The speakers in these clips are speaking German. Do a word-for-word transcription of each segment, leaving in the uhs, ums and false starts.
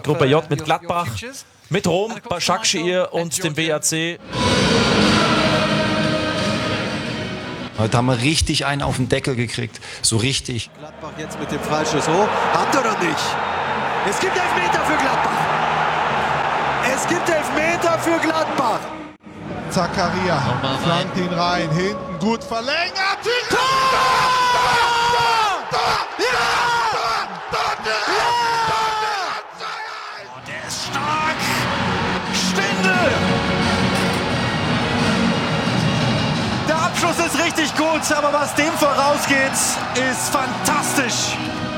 Gruppe J mit Gladbach, mit Rom, Başakşehir und dem B A C. Heute haben wir richtig einen auf den Deckel gekriegt. So richtig. Gladbach jetzt mit dem Freischuss hoch. Hand oder nicht? Es gibt Elfmeter für Gladbach. Es gibt Elfmeter für Gladbach. Zakaria flankt ihn rein. Hinten gut verlängert. Tor! Der ist stark. Stindl. Der Abschluss ist richtig gut, aber was dem vorausgeht, ist fantastisch.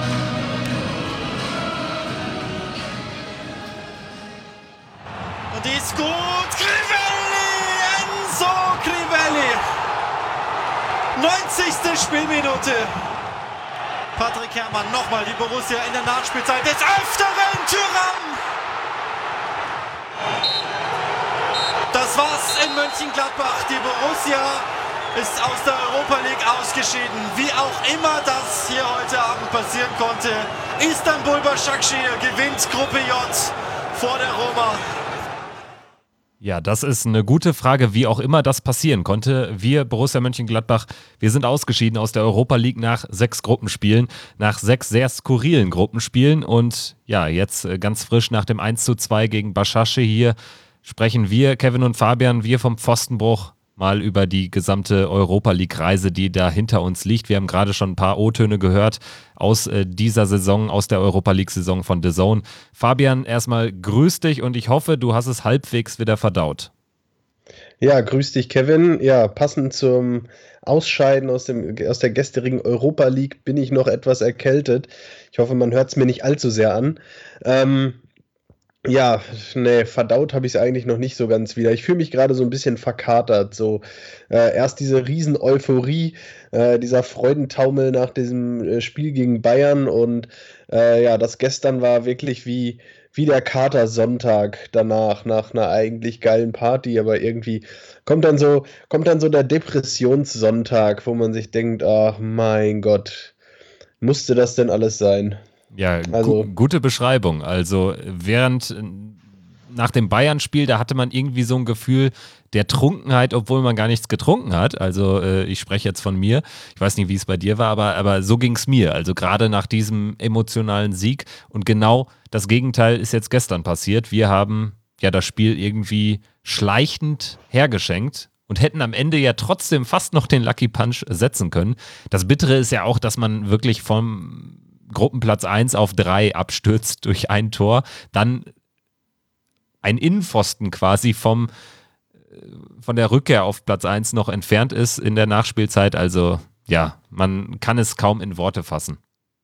Und die ist gut. Crivelli, Enzo Crivelli. neunzigste Spielminute. Patrick Herrmann nochmal die Borussia in der Nachspielzeit des Öfteren. Thuram. Das war's in Mönchengladbach. Die Borussia ist aus der Europa League ausgeschieden. Wie auch immer das hier heute Abend passieren konnte. Istanbul Başakşehir gewinnt Gruppe J vor der Roma. Ja, das ist eine gute Frage, wie auch immer das passieren konnte. Wir, Borussia Mönchengladbach, wir sind ausgeschieden aus der Europa League nach sechs Gruppenspielen, nach sechs sehr skurrilen Gruppenspielen und ja, jetzt ganz frisch nach dem eins zu zwei gegen Başakşehir hier sprechen wir, Kevin und Fabian, wir vom Pfostenbruch, mal über die gesamte Europa-League-Reise, die da hinter uns liegt. Wir haben gerade schon ein paar O-Töne gehört aus äh, dieser Saison, aus der Europa-League-Saison von D A Z N. Fabian, erstmal grüß dich und ich hoffe, du hast es halbwegs wieder verdaut. Ja, grüß dich, Kevin. Ja, passend zum Ausscheiden aus, dem, aus der gestrigen Europa League bin ich noch etwas erkältet. Ich hoffe, man hört es mir nicht allzu sehr an. Ähm, Ja, nee, verdaut habe ich es eigentlich noch nicht so ganz wieder. Ich fühle mich gerade so ein bisschen verkatert. So äh, erst diese Riesen-Euphorie, äh, dieser Freudentaumel nach diesem äh, Spiel gegen Bayern und äh, ja, das gestern war wirklich wie, wie der Katersonntag danach, nach einer eigentlich geilen Party, aber irgendwie kommt dann so, kommt dann so der Depressionssonntag, wo man sich denkt, ach mein Gott, musste das denn alles sein? Ja, Also, gu- gute Beschreibung. Also während äh, nach dem Bayern-Spiel, da hatte man irgendwie so ein Gefühl der Trunkenheit, obwohl man gar nichts getrunken hat. Also äh, ich spreche jetzt von mir. Ich weiß nicht, wie es bei dir war, aber, aber so ging es mir. Also gerade nach diesem emotionalen Sieg. Und genau das Gegenteil ist jetzt gestern passiert. Wir haben ja das Spiel irgendwie schleichend hergeschenkt und hätten am Ende ja trotzdem fast noch den Lucky Punch setzen können. Das Bittere ist ja auch, dass man wirklich vom Gruppenplatz eins auf drei abstürzt durch ein Tor, dann ein Innenpfosten quasi vom, von der Rückkehr auf Platz eins noch entfernt ist in der Nachspielzeit. Also ja, man kann es kaum in Worte fassen.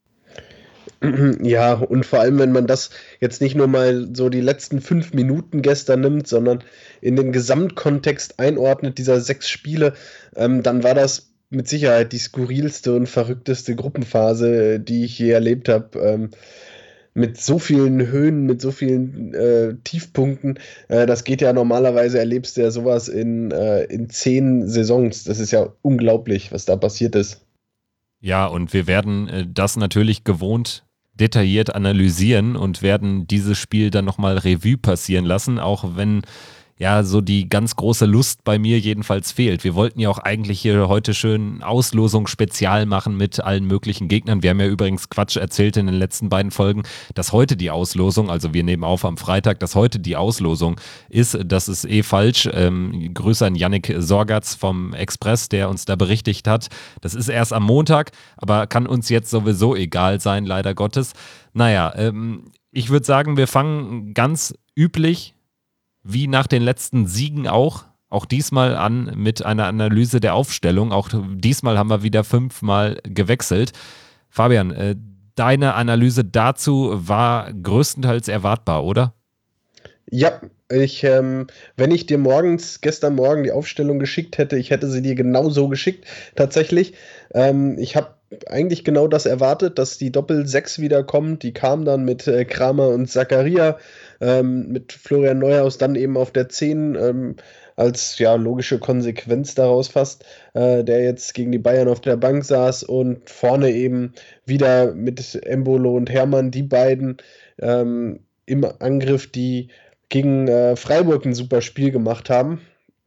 ja, und vor allem, wenn man das jetzt nicht nur mal so die letzten fünf Minuten gestern nimmt, sondern in den Gesamtkontext einordnet dieser sechs Spiele, ähm, dann war das mit Sicherheit die skurrilste und verrückteste Gruppenphase, die ich je erlebt habe. Ähm, mit so vielen Höhen, mit so vielen äh, Tiefpunkten. Äh, das geht ja normalerweise, erlebst du ja sowas in, äh, in zehn Saisons. Das ist ja unglaublich, was da passiert ist. Ja, und wir werden äh, das natürlich gewohnt detailliert analysieren und werden dieses Spiel dann nochmal Revue passieren lassen, auch wenn ja so die ganz große Lust bei mir jedenfalls fehlt. Wir wollten ja auch eigentlich hier heute schön Auslosung-Spezial machen mit allen möglichen Gegnern. Wir haben ja übrigens Quatsch erzählt in den letzten beiden Folgen, dass heute die Auslosung, also wir nehmen auf am Freitag, dass heute die Auslosung ist. Das ist eh falsch. Ähm, Grüße an Yannick Sorgatz vom Express, der uns da berichtigt hat. Das ist erst am Montag, aber kann uns jetzt sowieso egal sein, leider Gottes. Naja, ähm, ich würde sagen, wir fangen ganz üblich wie nach den letzten Siegen auch, auch diesmal an mit einer Analyse der Aufstellung. Auch diesmal haben wir wieder fünfmal gewechselt. Fabian, äh, deine Analyse dazu war größtenteils erwartbar, oder? Ja, ich, ähm, wenn ich dir morgens, gestern Morgen die Aufstellung geschickt hätte, ich hätte sie dir genau so geschickt, tatsächlich. Ähm, ich habe eigentlich genau das erwartet, dass die Doppel-sechs wieder kommt. Die kam dann mit äh, Kramer und Zakaria, ähm, mit Florian Neuhaus dann eben auf der zehn, ähm, als ja logische Konsequenz daraus fast, äh, der jetzt gegen die Bayern auf der Bank saß und vorne eben wieder mit Embolo und Herrmann, die beiden, ähm, im Angriff, die gegen äh, Freiburg ein super Spiel gemacht haben.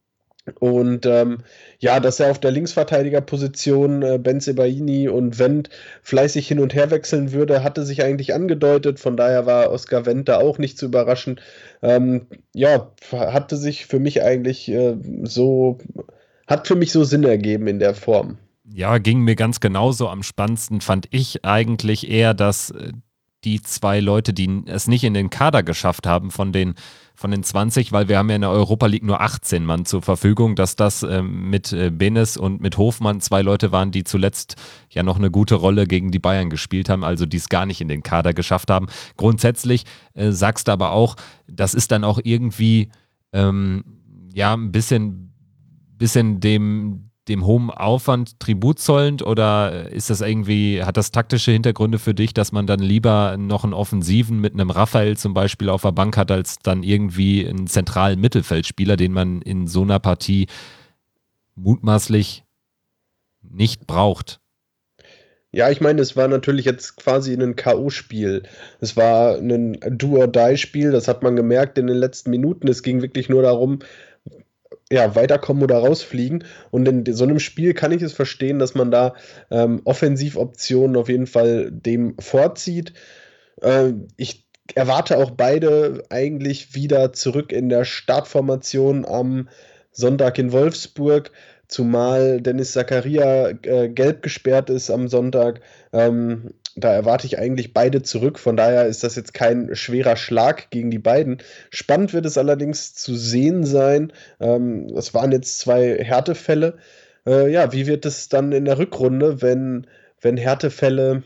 Und ähm, ja, dass er auf der Linksverteidigerposition äh, Bensebaini und Wendt fleißig hin und her wechseln würde, hatte sich eigentlich angedeutet. Von daher war Oskar Wendt da auch nicht zu überraschen. Ähm, ja, hatte sich für mich eigentlich äh, so, hat für mich so Sinn ergeben in der Form. Ja, ging mir ganz genauso. Am spannendsten fand ich eigentlich eher, dass äh, die zwei Leute, die es nicht in den Kader geschafft haben von den von den zwanzig, weil wir haben ja in der Europa League nur achtzehn Mann zur Verfügung, dass das äh, mit äh, Benes und mit Hofmann zwei Leute waren, die zuletzt ja noch eine gute Rolle gegen die Bayern gespielt haben, also die es gar nicht in den Kader geschafft haben. Grundsätzlich äh, sagst du aber auch, das ist dann auch irgendwie ähm, ja ein bisschen, bisschen dem dem hohen Aufwand Tribut zollend, oder ist das irgendwie, hat das taktische Hintergründe für dich, dass man dann lieber noch einen Offensiven mit einem Raphael zum Beispiel auf der Bank hat, als dann irgendwie einen zentralen Mittelfeldspieler, den man in so einer Partie mutmaßlich nicht braucht? Ja, ich meine, es war natürlich jetzt quasi ein K O-Spiel. Es war ein Do-or-Die-Spiel, das hat man gemerkt in den letzten Minuten. Es ging wirklich nur darum, ja, weiterkommen oder rausfliegen. Und in so einem Spiel kann ich es verstehen, dass man da ähm, Offensivoptionen auf jeden Fall dem vorzieht. Äh, ich erwarte auch beide eigentlich wieder zurück in der Startformation am Sonntag in Wolfsburg, zumal Dennis Zakaria äh, gelb gesperrt ist am Sonntag. Ähm, da erwarte ich eigentlich beide zurück. Von daher ist das jetzt kein schwerer Schlag gegen die beiden. Spannend wird es allerdings zu sehen sein. Ähm, das waren jetzt zwei Härtefälle. Äh, ja, wie wird es dann in der Rückrunde, wenn, wenn Härtefälle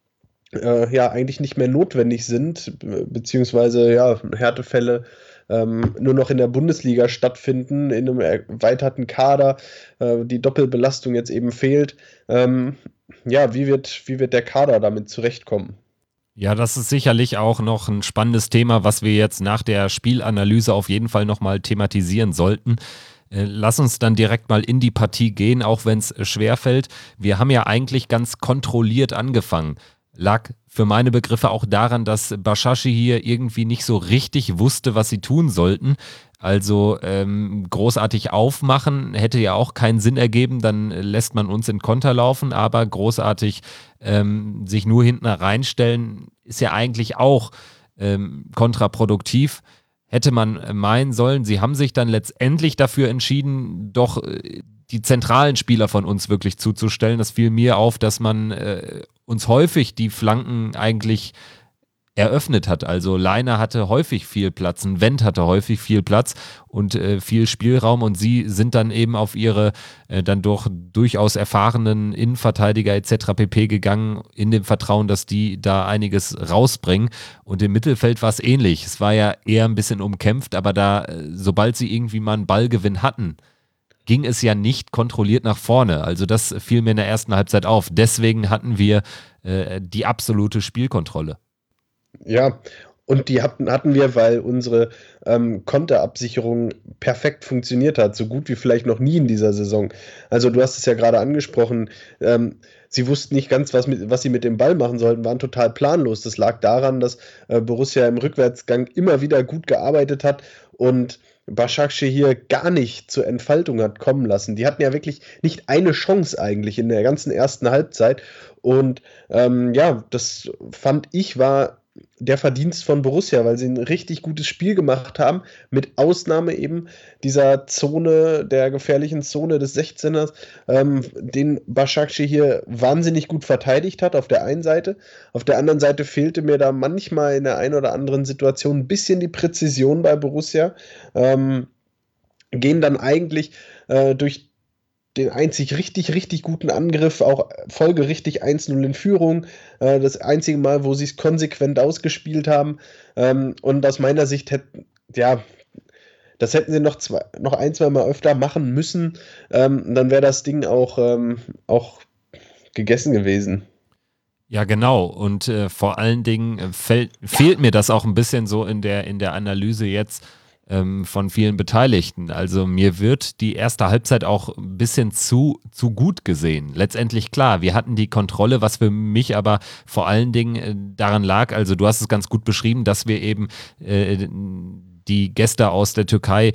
äh, ja eigentlich nicht mehr notwendig sind, beziehungsweise ja, Härtefälle ähm, nur noch in der Bundesliga stattfinden, in einem erweiterten Kader, äh, die Doppelbelastung jetzt eben fehlt. Ähm, ja, wie wird, wie wird der Kader damit zurechtkommen? Ja, das ist sicherlich auch noch ein spannendes Thema, was wir jetzt nach der Spielanalyse auf jeden Fall nochmal thematisieren sollten. Äh, lass uns dann direkt mal in die Partie gehen, auch wenn es schwerfällt. Wir haben ja eigentlich ganz kontrolliert angefangen. Lag für meine Begriffe auch daran, dass Bashashi hier irgendwie nicht so richtig wusste, was sie tun sollten. Also ähm, großartig aufmachen hätte ja auch keinen Sinn ergeben, dann lässt man uns in Konter laufen, aber großartig ähm, sich nur hinten reinstellen ist ja eigentlich auch ähm, kontraproduktiv. Hätte man meinen sollen, sie haben sich dann letztendlich dafür entschieden, doch äh, die zentralen Spieler von uns wirklich zuzustellen. Das fiel mir auf, dass man äh, uns häufig die Flanken eigentlich eröffnet hat. Also Leiner hatte häufig viel Platz, ein Wendt hatte häufig viel Platz und äh, viel Spielraum, und sie sind dann eben auf ihre äh, dann doch durchaus erfahrenen Innenverteidiger et cetera pp. Gegangen, in dem Vertrauen, dass die da einiges rausbringen. Und im Mittelfeld war es ähnlich. Es war ja eher ein bisschen umkämpft, aber da, äh, sobald sie irgendwie mal einen Ballgewinn hatten, ging es ja nicht kontrolliert nach vorne. Also das fiel mir in der ersten Halbzeit auf. Deswegen hatten wir äh, die absolute Spielkontrolle. Ja, und die hatten, hatten wir, weil unsere ähm, Konterabsicherung perfekt funktioniert hat, so gut wie vielleicht noch nie in dieser Saison. Also du hast es ja gerade angesprochen, ähm, sie wussten nicht ganz, was, mit, was sie mit dem Ball machen sollten, waren total planlos. Das lag daran, dass äh, Borussia im Rückwärtsgang immer wieder gut gearbeitet hat und Başakşehir hier gar nicht zur Entfaltung hat kommen lassen. Die hatten ja wirklich nicht eine Chance eigentlich in der ganzen ersten Halbzeit. Und ähm, ja, das fand ich war der Verdienst von Borussia, weil sie ein richtig gutes Spiel gemacht haben, mit Ausnahme eben dieser Zone, der gefährlichen Zone des sechzehners, ähm, den Başakşehir hier wahnsinnig gut verteidigt hat auf der einen Seite. Auf der anderen Seite fehlte mir da manchmal in der einen oder anderen Situation ein bisschen die Präzision bei Borussia. Ähm, gehen dann eigentlich äh, durch den einzig richtig, richtig guten Angriff, auch folgerichtig eins null in Führung. Äh, das einzige Mal, wo sie es konsequent ausgespielt haben. Ähm, und aus meiner Sicht hätten, ja, das hätten sie noch, zwei, noch ein, zwei Mal öfter machen müssen. Ähm, dann wäre das Ding auch, ähm, auch gegessen gewesen. Ja, genau. Und äh, vor allen Dingen fällt, fehlt mir das auch ein bisschen so in der, in der Analyse jetzt. ähm, von vielen Beteiligten. Also mir wird die erste Halbzeit auch ein bisschen zu, zu gut gesehen. Letztendlich klar, wir hatten die Kontrolle, was für mich aber vor allen Dingen äh, daran lag, also du hast es ganz gut beschrieben, dass wir eben äh, die Gäste aus der Türkei,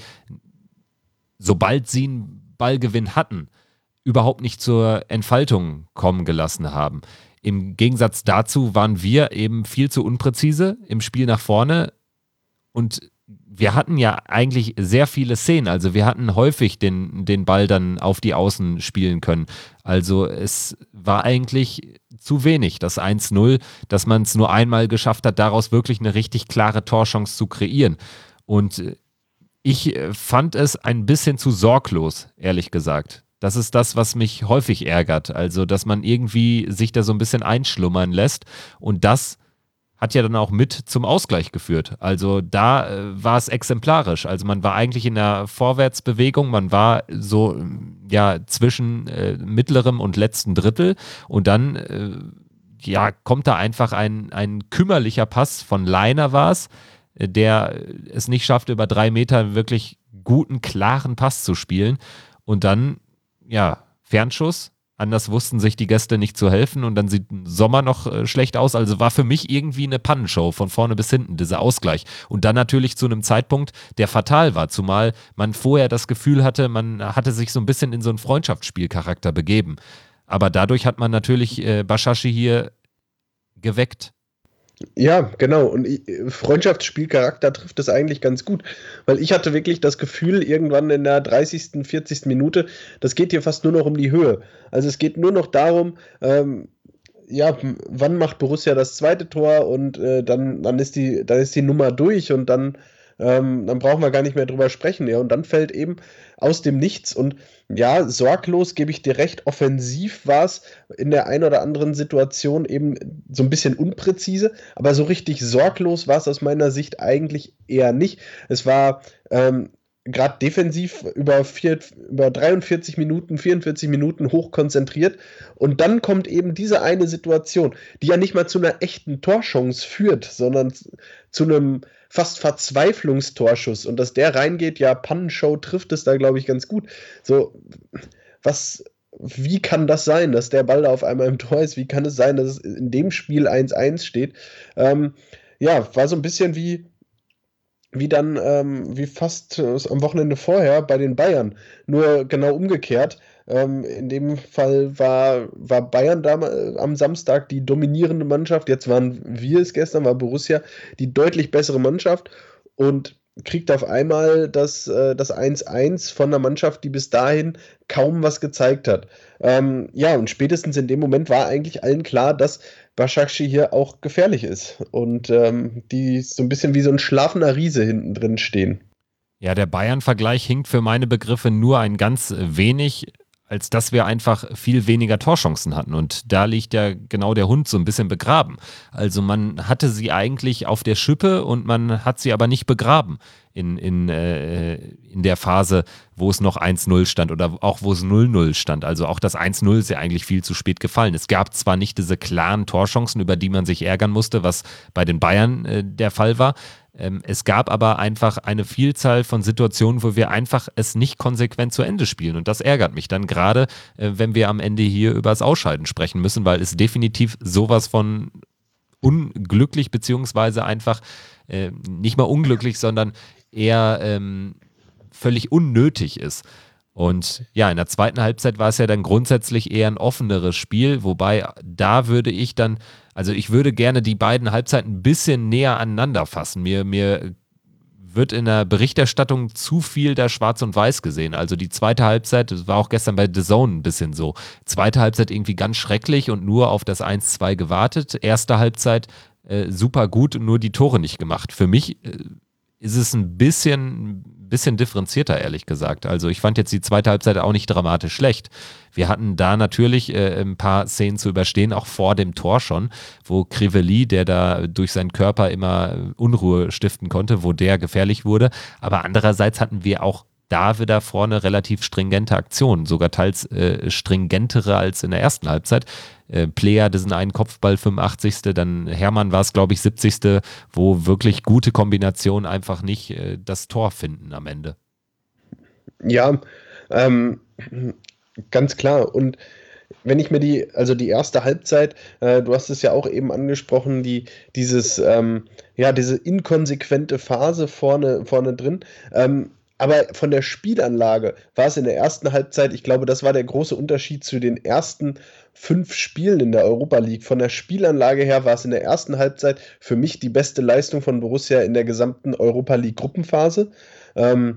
sobald sie einen Ballgewinn hatten, überhaupt nicht zur Entfaltung kommen gelassen haben. Im Gegensatz dazu waren wir eben viel zu unpräzise im Spiel nach vorne und wir hatten ja eigentlich sehr viele Szenen, also wir hatten häufig den, den Ball dann auf die Außen spielen können. Also es war eigentlich zu wenig, das eins null, dass man es nur einmal geschafft hat, daraus wirklich eine richtig klare Torchance zu kreieren. Und ich fand es ein bisschen zu sorglos, ehrlich gesagt. Das ist das, was mich häufig ärgert. Also, dass man irgendwie sich da so ein bisschen einschlummern lässt. Und das hat ja dann auch mit zum Ausgleich geführt. Also da äh, war es exemplarisch. Also man war eigentlich in der Vorwärtsbewegung. Man war so ja zwischen äh, mittlerem und letzten Drittel. Und dann äh, ja, kommt da einfach ein, ein kümmerlicher Pass von Leiner war es, der es nicht schafft, über drei Meter wirklich guten, klaren Pass zu spielen. Und dann ja, Fernschuss, anders wussten sich die Gäste nicht zu helfen und dann sieht Sommer noch äh, schlecht aus, also war für mich irgendwie eine Pannenshow von vorne bis hinten, dieser Ausgleich und dann natürlich zu einem Zeitpunkt, der fatal war, zumal man vorher das Gefühl hatte, man hatte sich so ein bisschen in so einen Freundschaftsspielcharakter begeben, aber dadurch hat man natürlich äh, Başakşehir hier geweckt. Ja, genau. Und ich, Freundschaftsspielcharakter trifft das eigentlich ganz gut, weil ich hatte wirklich das Gefühl, irgendwann in der dreißigsten, vierzigsten Minute, das geht hier fast nur noch um die Höhe. Also es geht nur noch darum, ähm, ja, wann macht Borussia das zweite Tor und äh, dann, dann, ist die, dann ist die Nummer durch und dann, ähm, dann brauchen wir gar nicht mehr drüber sprechen. Ja, und dann fällt eben aus dem Nichts und ja, sorglos, gebe ich dir recht, offensiv war es in der einen oder anderen Situation eben so ein bisschen unpräzise, aber so richtig sorglos war es aus meiner Sicht eigentlich eher nicht. Es war ähm, gerade defensiv über, vier, über dreiundvierzig Minuten, vierundvierzig Minuten hochkonzentriert und dann kommt eben diese eine Situation, die ja nicht mal zu einer echten Torchance führt, sondern zu einem fast Verzweiflungstorschuss und dass der reingeht, ja, Pannenshow trifft es da, glaube ich, ganz gut. So, was, wie kann das sein, dass der Ball da auf einmal im Tor ist? Wie kann es sein, dass es in dem Spiel eins eins steht? Ähm, ja, war so ein bisschen wie wie dann, ähm, wie fast äh, am Wochenende vorher bei den Bayern, nur genau umgekehrt. Ähm, in dem Fall war, war Bayern da am Samstag die dominierende Mannschaft, jetzt waren wir es gestern, war Borussia die deutlich bessere Mannschaft und kriegt auf einmal das, äh, das eins eins von einer Mannschaft, die bis dahin kaum was gezeigt hat. Ähm, ja, und spätestens in dem Moment war eigentlich allen klar, dass Başakşehir hier auch gefährlich ist und ähm, die so ein bisschen wie so ein schlafender Riese hinten drin stehen. Ja, der Bayern-Vergleich hinkt für meine Begriffe nur ein ganz wenig, als dass wir einfach viel weniger Torchancen hatten. Und da liegt ja genau der Hund so ein bisschen begraben. Also man hatte sie eigentlich auf der Schippe und man hat sie aber nicht begraben in, in, äh, in der Phase, wo es noch eins null stand oder auch wo es null null stand. Also auch das eins null ist ja eigentlich viel zu spät gefallen. Es gab zwar nicht diese klaren Torchancen, über die man sich ärgern musste, was bei den Bayern äh, der Fall war. Ähm, es gab aber einfach eine Vielzahl von Situationen, wo wir einfach es nicht konsequent zu Ende spielen und das ärgert mich dann gerade, äh, wenn wir am Ende hier über das Ausscheiden sprechen müssen, weil es definitiv sowas von unglücklich beziehungsweise einfach äh, nicht mal unglücklich, sondern eher ähm, völlig unnötig ist. Und ja, in der zweiten Halbzeit war es ja dann grundsätzlich eher ein offeneres Spiel, wobei da würde ich dann, also ich würde gerne die beiden Halbzeiten ein bisschen näher aneinander fassen. Mir, mir wird in der Berichterstattung zu viel da schwarz und weiß gesehen. Also die zweite Halbzeit, das war auch gestern bei The Zone ein bisschen so, zweite Halbzeit irgendwie ganz schrecklich und nur auf das eins zwei gewartet. Erste Halbzeit äh, super gut und nur die Tore nicht gemacht. Für mich äh, ist es ein bisschen, bisschen differenzierter, ehrlich gesagt. Also ich fand jetzt die zweite Halbzeit auch nicht dramatisch schlecht. Wir hatten da natürlich äh, ein paar Szenen zu überstehen, auch vor dem Tor schon, wo Kriveli, der da durch seinen Körper immer Unruhe stiften konnte, wo der gefährlich wurde. Aber andererseits hatten wir auch da wieder vorne relativ stringente Aktionen, sogar teils äh, stringentere als in der ersten Halbzeit. Äh, Player, das sind einen Kopfball, fünfundachtzigste Dann Hermann war es, glaube ich, siebzigste wo wirklich gute Kombinationen einfach nicht äh, das Tor finden am Ende. Ja, ähm, ganz klar. Und wenn ich mir die, also die erste Halbzeit, äh, du hast es ja auch eben angesprochen, die, dieses, ähm, ja, diese inkonsequente Phase vorne, vorne drin, ähm, aber von der Spielanlage war es in der ersten Halbzeit, ich glaube, das war der große Unterschied zu den ersten fünf Spielen in der Europa League. Von der Spielanlage her war es in der ersten Halbzeit für mich die beste Leistung von Borussia in der gesamten Europa League Gruppenphase. Ähm,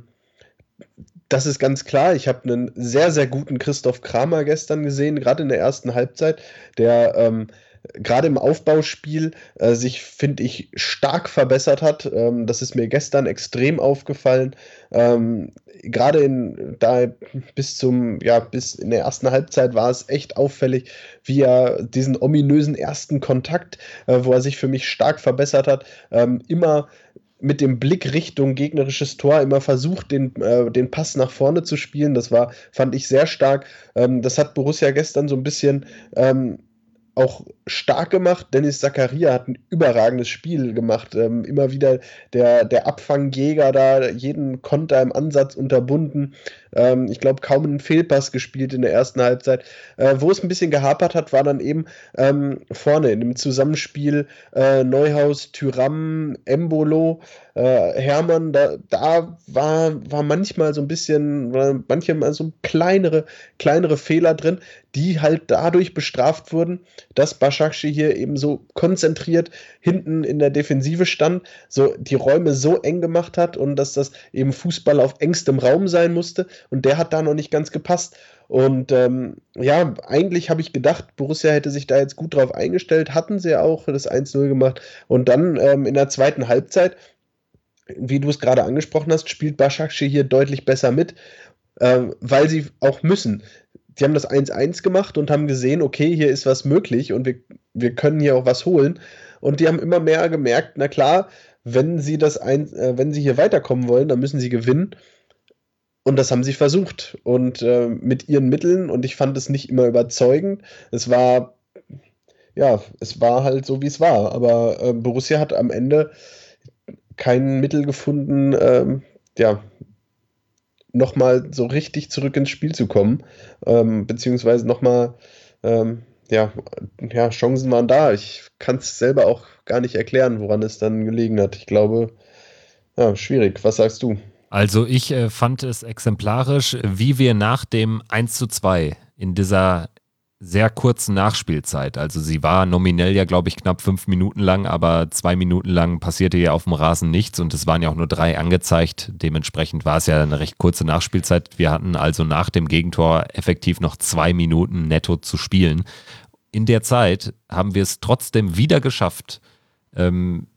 Das ist ganz klar. Ich habe einen sehr, sehr guten Christoph Kramer gestern gesehen, gerade in der ersten Halbzeit, der ähm, gerade im Aufbauspiel äh, sich, finde ich, stark verbessert hat. Ähm, das ist mir gestern extrem aufgefallen. Ähm, gerade in da bis zum, ja, bis in der ersten Halbzeit war es echt auffällig, wie er diesen ominösen ersten Kontakt, äh, wo er sich für mich stark verbessert hat, ähm, immer mit dem Blick Richtung gegnerisches Tor immer versucht, den, äh, den Pass nach vorne zu spielen. Das war, fand ich sehr stark. Ähm, das hat Borussia gestern so ein bisschen ähm, auch stark gemacht. Dennis Zakaria hat ein überragendes Spiel gemacht. Ähm, immer wieder der, der Abfangjäger da, jeden Konter im Ansatz unterbunden. Ähm, ich glaube, kaum einen Fehlpass gespielt in der ersten Halbzeit. Äh, wo es ein bisschen gehapert hat, war dann eben ähm, vorne in dem Zusammenspiel äh, Neuhaus, Thuram, Embolo, äh, Hermann. Da, da war, war manchmal so ein bisschen, war manchmal so kleinere, kleinere Fehler drin, die halt dadurch bestraft wurden, dass Başakşehir hier eben so konzentriert hinten in der Defensive stand, so die Räume so eng gemacht hat und dass das eben Fußball auf engstem Raum sein musste und der hat da noch nicht ganz gepasst. Und ähm, ja, eigentlich habe ich gedacht, Borussia hätte sich da jetzt gut drauf eingestellt, hatten sie ja auch das eins null gemacht und dann ähm, in der zweiten Halbzeit, wie du es gerade angesprochen hast, spielt Başakşehir hier deutlich besser mit, äh, weil sie auch müssen. Die haben das eins eins gemacht und haben gesehen, okay, hier ist was möglich und wir, wir können hier auch was holen. Und die haben immer mehr gemerkt, na klar, wenn sie das ein, äh, wenn sie hier weiterkommen wollen, dann müssen sie gewinnen. Und das haben sie versucht. Und äh, mit ihren Mitteln, und ich fand es nicht immer überzeugend. Es war, ja, es war halt so, wie es war. Aber äh, Borussia hat am Ende kein Mittel gefunden, ähm, ja, nochmal so richtig zurück ins Spiel zu kommen, ähm, beziehungsweise nochmal, ähm, ja, ja, Chancen waren da. Ich kann es selber auch gar nicht erklären, woran es dann gelegen hat. Ich glaube, ja, schwierig. Was sagst du? Also ich äh, fand es exemplarisch, wie wir nach dem eins zu zwei in dieser sehr kurzen Nachspielzeit, also sie war nominell ja, glaube ich, knapp fünf Minuten lang, aber zwei Minuten lang passierte ja auf dem Rasen nichts und es waren ja auch nur drei angezeigt. Dementsprechend war es ja eine recht kurze Nachspielzeit. Wir hatten also nach dem Gegentor effektiv noch zwei Minuten netto zu spielen. In der Zeit haben wir es trotzdem wieder geschafft, ähm,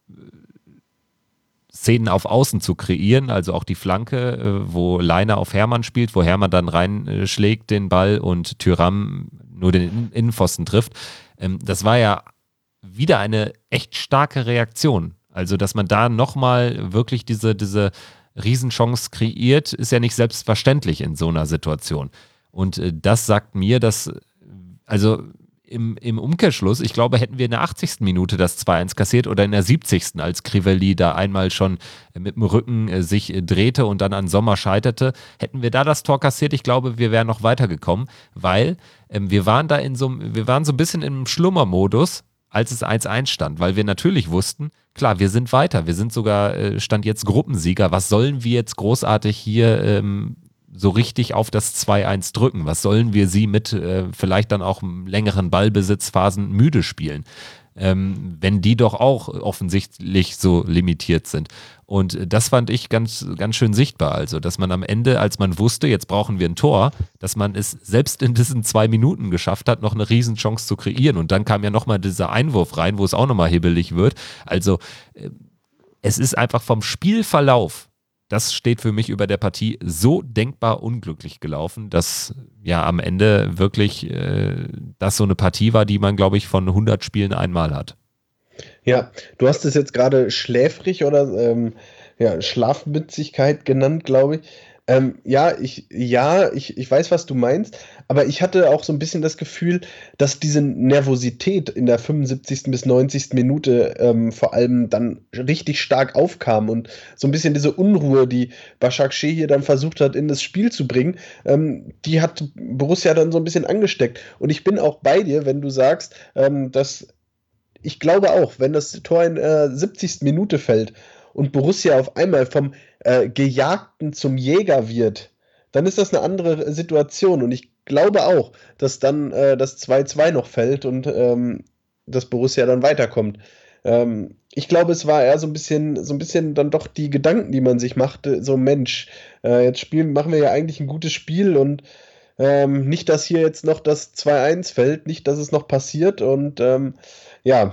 Szenen auf Außen zu kreieren, also auch die Flanke, äh, wo Leiner auf Hermann spielt, wo Hermann dann reinschlägt den Ball und Thuram nur den Innenpfosten trifft. Ähm, das war ja wieder eine echt starke Reaktion. Also, dass man da nochmal wirklich diese, diese Riesenchance kreiert, ist ja nicht selbstverständlich in so einer Situation. Und äh, das sagt mir, dass, also im, im Umkehrschluss, ich glaube, hätten wir in der achtzigsten Minute das zwei eins kassiert oder in der siebzigsten als Crivelli da einmal schon mit dem Rücken äh, sich äh, drehte und dann an Sommer scheiterte, hätten wir da das Tor kassiert, ich glaube, wir wären noch weitergekommen, weil ähm, wir waren da in so wir waren so ein bisschen im Schlummermodus, als es eins eins stand, weil wir natürlich wussten, klar, wir sind weiter, wir sind sogar, äh, stand jetzt Gruppensieger, was sollen wir jetzt großartig hier ähm, so richtig auf das zwei eins drücken? Was sollen wir sie mit äh, vielleicht dann auch längeren Ballbesitzphasen müde spielen? Ähm, wenn die doch auch offensichtlich so limitiert sind. Und das fand ich ganz, ganz schön sichtbar. Also, dass man am Ende, als man wusste, jetzt brauchen wir ein Tor, dass man es selbst in diesen zwei Minuten geschafft hat, noch eine Riesenchance zu kreieren. Und dann kam ja nochmal dieser Einwurf rein, wo es auch nochmal hibbelig wird. Also, äh, es ist einfach vom Spielverlauf, das steht für mich über der Partie, so denkbar unglücklich gelaufen, dass ja am Ende wirklich äh, das so eine Partie war, die man, glaube ich, von hundert Spielen einmal hat. Ja, du hast es jetzt gerade schläfrig oder ähm, ja, Schlafmützigkeit genannt, glaube ich. Ähm, ja, ich, ja ich, ich weiß, was du meinst, aber ich hatte auch so ein bisschen das Gefühl, dass diese Nervosität in der fünfundsiebzigsten bis neunzigsten Minute ähm, vor allem dann richtig stark aufkam und so ein bisschen diese Unruhe, die Başakşehir hier dann versucht hat, in das Spiel zu bringen, ähm, die hat Borussia dann so ein bisschen angesteckt. Und ich bin auch bei dir, wenn du sagst, ähm, dass ich glaube auch, wenn das Tor in der siebzigsten Minute fällt und Borussia auf einmal vom äh, Gejagten zum Jäger wird, dann ist das eine andere Situation. Und ich glaube auch, dass dann äh, das zwei zwei noch fällt und ähm, dass Borussia dann weiterkommt. Ähm, ich glaube, es war eher so ein bisschen, so ein bisschen dann doch die Gedanken, die man sich machte, so Mensch, äh, jetzt spielen, machen wir ja eigentlich ein gutes Spiel und ähm, nicht, dass hier jetzt noch das zwei eins fällt, nicht, dass es noch passiert und ähm, ja,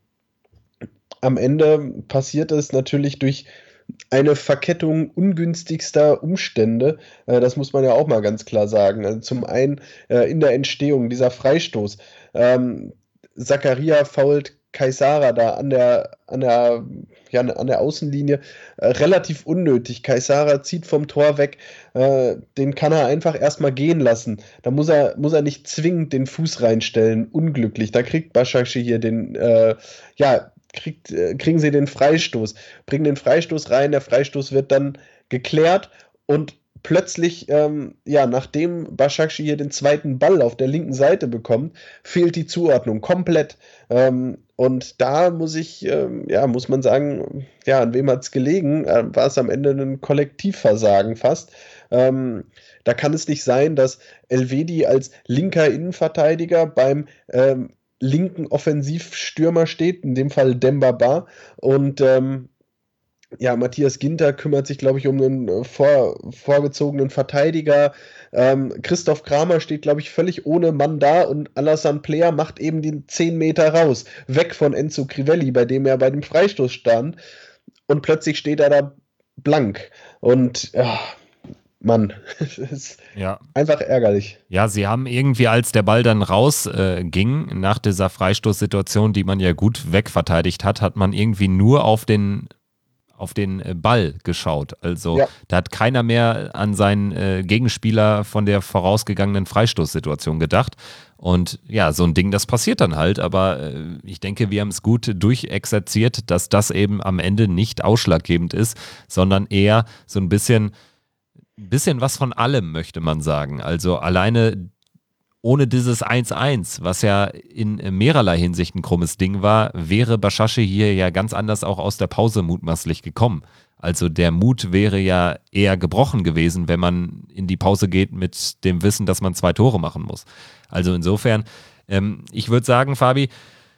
am Ende passiert es natürlich durch eine Verkettung ungünstigster Umstände. Äh, das muss man ja auch mal ganz klar sagen. Also zum einen äh, in der Entstehung dieser Freistoß. Ähm, Zakaria fault Kaysara da an der, an der, ja, an der Außenlinie äh, relativ unnötig. Kaysara zieht vom Tor weg, äh, den kann er einfach erstmal gehen lassen. Da muss er, muss er nicht zwingend den Fuß reinstellen. Unglücklich. Da kriegt Başakşehir hier den, äh, ja, kriegt, äh, kriegen sie den Freistoß, bringen den Freistoß rein, der Freistoß wird dann geklärt und plötzlich, ähm, ja, nachdem Başakşehir hier den zweiten Ball auf der linken Seite bekommt, fehlt die Zuordnung komplett. Ähm, und da muss ich, ähm, ja, muss man sagen, ja, an wem hat es gelegen? Äh, war es am Ende ein Kollektivversagen fast. Ähm, da kann es nicht sein, dass Elvedi als linker Innenverteidiger beim ähm, linken Offensivstürmer steht, in dem Fall Demba Ba. Und ähm, ja, Matthias Ginter kümmert sich, glaube ich, um einen äh, vor, vorgezogenen Verteidiger. Ähm, Christoph Kramer steht, glaube ich, völlig ohne Mann da und Alassane Player macht eben die zehn Meter raus, weg von Enzo Crivelli, bei dem er bei dem Freistoß stand. Und plötzlich steht er da blank. Und ja, Mann, es ist Ja. einfach ärgerlich. Ja, sie haben irgendwie, als der Ball dann rausging, äh, ging, nach dieser Freistoßsituation, die man ja gut wegverteidigt hat, hat man irgendwie nur auf den, auf den äh, Ball geschaut. Also Ja. da hat keiner mehr an seinen äh, Gegenspieler von der vorausgegangenen Freistoßsituation gedacht. Und ja, so ein Ding, das passiert dann halt. Aber äh, ich denke, wir haben es gut durchexerziert, dass das eben am Ende nicht ausschlaggebend ist, sondern eher so ein bisschen bisschen was von allem, möchte man sagen. Also alleine ohne dieses eins eins, was ja in mehrerlei Hinsicht ein krummes Ding war, wäre Başakşehir hier ja ganz anders auch aus der Pause mutmaßlich gekommen. Also der Mut wäre ja eher gebrochen gewesen, wenn man in die Pause geht mit dem Wissen, dass man zwei Tore machen muss. Also insofern, ähm, ich würde sagen, Fabi,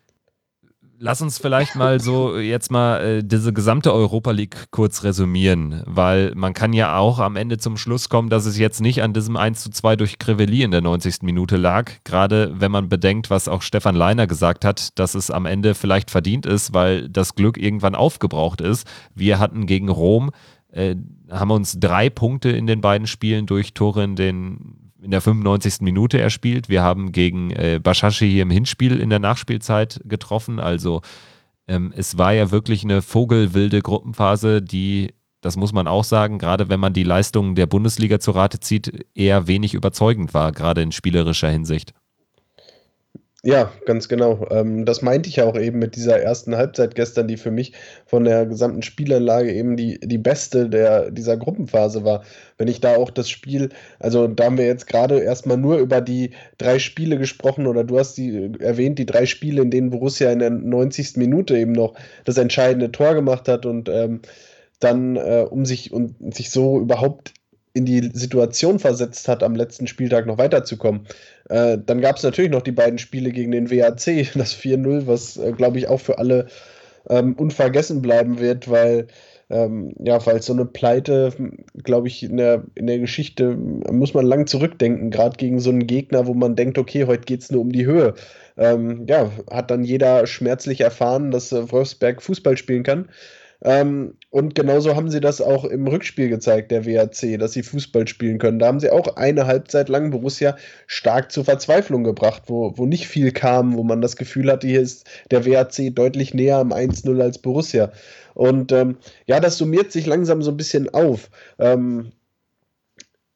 lass uns vielleicht mal so jetzt mal äh, diese gesamte Europa League kurz resümieren, weil man kann ja auch am Ende zum Schluss kommen, dass es jetzt nicht an diesem eins zu zwei durch Crivelli in der neunzigsten Minute lag, gerade wenn man bedenkt, was auch Stefan Leiner gesagt hat, dass es am Ende vielleicht verdient ist, weil das Glück irgendwann aufgebraucht ist. Wir hatten gegen Rom, äh, haben uns drei Punkte in den beiden Spielen durch Tore in den in der fünfundneunzigsten Minute erspielt. Wir haben gegen äh, Başakşehir hier im Hinspiel in der Nachspielzeit getroffen. Also ähm, es war ja wirklich eine vogelwilde Gruppenphase, die, das muss man auch sagen, gerade wenn man die Leistungen der Bundesliga zu Rate zieht, eher wenig überzeugend war, gerade in spielerischer Hinsicht. Ja, ganz genau. Ähm, das meinte ich ja auch eben mit dieser ersten Halbzeit gestern, die für mich von der gesamten Spielanlage eben die, die beste der, dieser Gruppenphase war. Wenn ich da auch das Spiel, also da haben wir jetzt gerade erstmal nur über die drei Spiele gesprochen oder du hast die erwähnt, die drei Spiele, in denen Borussia in der neunzigsten Minute eben noch das entscheidende Tor gemacht hat und ähm, dann, äh, um sich und sich so überhaupt in die Situation versetzt hat, am letzten Spieltag noch weiterzukommen. Äh, dann gab es natürlich noch die beiden Spiele gegen den W A C, das vier null, was, äh, glaube ich, auch für alle ähm, unvergessen bleiben wird, weil ähm, ja, weil so eine Pleite, glaube ich, in der, in der Geschichte muss man lang zurückdenken, gerade gegen so einen Gegner, wo man denkt, okay, heute geht es nur um die Höhe. Ähm, ja, hat dann jeder schmerzlich erfahren, dass äh, Wolfsberg Fußball spielen kann. Ähm, und genauso haben sie das auch im Rückspiel gezeigt, der W A C, dass sie Fußball spielen können. Da haben sie auch eine Halbzeit lang Borussia stark zur Verzweiflung gebracht, wo, wo nicht viel kam, wo man das Gefühl hatte, hier ist der W A C deutlich näher am eins null als Borussia. Und ähm, ja, das summiert sich langsam so ein bisschen auf. Ähm,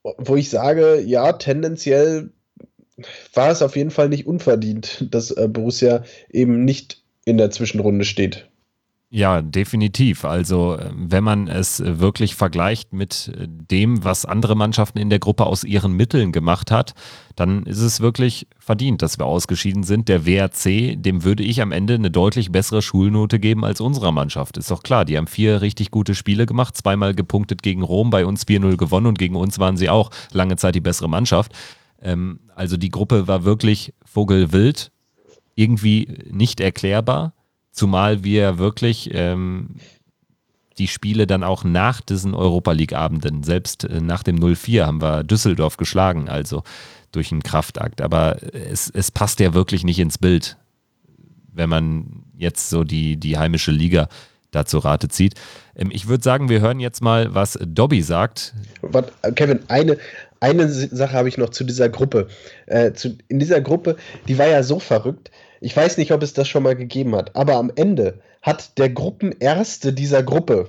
wo ich sage, ja, tendenziell war es auf jeden Fall nicht unverdient, dass äh, Borussia eben nicht in der Zwischenrunde steht. Ja, definitiv. Also wenn man es wirklich vergleicht mit dem, was andere Mannschaften in der Gruppe aus ihren Mitteln gemacht hat, dann ist es wirklich verdient, dass wir ausgeschieden sind. Der W R C, dem würde ich am Ende eine deutlich bessere Schulnote geben als unserer Mannschaft. Ist doch klar, die haben vier richtig gute Spiele gemacht, zweimal gepunktet gegen Rom, bei uns vier null gewonnen und gegen uns waren sie auch lange Zeit die bessere Mannschaft. Ähm, also die Gruppe war wirklich vogelwild, irgendwie nicht erklärbar. Zumal wir wirklich ähm, die Spiele dann auch nach diesen Europa-League-Abenden, selbst äh, nach dem null vier haben wir Düsseldorf geschlagen, also durch einen Kraftakt. Aber es, es passt ja wirklich nicht ins Bild, wenn man jetzt so die, die heimische Liga da zu Rate zieht. Ähm, ich würde sagen, wir hören jetzt mal, was Dobby sagt. Kevin, eine, eine Sache habe ich noch zu dieser Gruppe. Äh, zu, in dieser Gruppe, die war ja so verrückt. Ich weiß nicht, ob es das schon mal gegeben hat, aber am Ende hat der Gruppenerste dieser Gruppe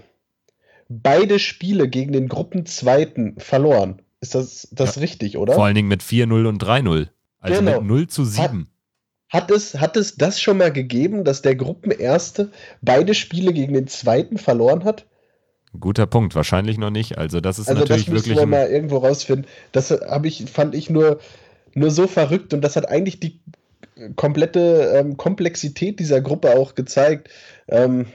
beide Spiele gegen den Gruppenzweiten verloren. Ist das, das ja, richtig, oder? Vor allen Dingen mit vier null und drei null. Also genau. Mit null zu sieben. Hat, hat, es, hat es das schon mal gegeben, dass der Gruppenerste beide Spiele gegen den Zweiten verloren hat? Guter Punkt, wahrscheinlich noch nicht. Also das ist also natürlich das wirklich... Also das müssen wir mal irgendwo rausfinden. Das hab ich, fand ich nur, nur so verrückt und das hat eigentlich die komplette ähm, Komplexität dieser Gruppe auch gezeigt. Ähm,